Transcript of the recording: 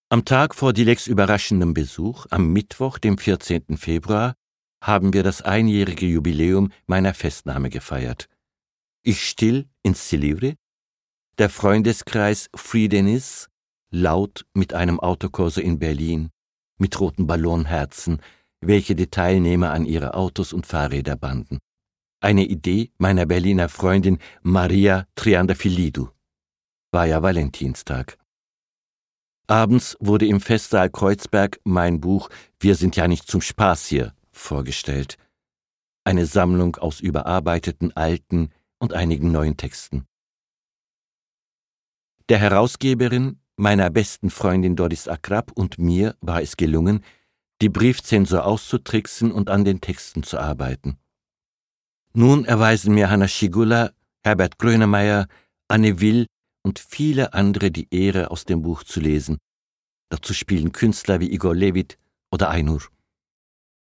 Am Tag vor Dileks überraschendem Besuch, am Mittwoch, dem 14. Februar, haben wir das einjährige Jubiläum meiner Festnahme gefeiert. Ich still in Silivri, der Freundeskreis Friedenis, laut mit einem Autokorso in Berlin, mit roten Ballonherzen, welche die Teilnehmer an ihre Autos und Fahrräder banden. Eine Idee meiner Berliner Freundin Maria Triandafilidou. War ja Valentinstag. Abends wurde im Festsaal Kreuzberg mein Buch »Wir sind ja nicht zum Spaß hier« vorgestellt. Eine Sammlung aus überarbeiteten alten und einigen neuen Texten. Der Herausgeberin, meiner besten Freundin Doris Akrap und mir war es gelungen, die Briefzensur auszutricksen und an den Texten zu arbeiten. Nun erweisen mir Hanna Schygulla, Herbert Grönemeyer, Anne Will und viele andere die Ehre, aus dem Buch zu lesen. Dazu spielen Künstler wie Igor Levit oder Ainur.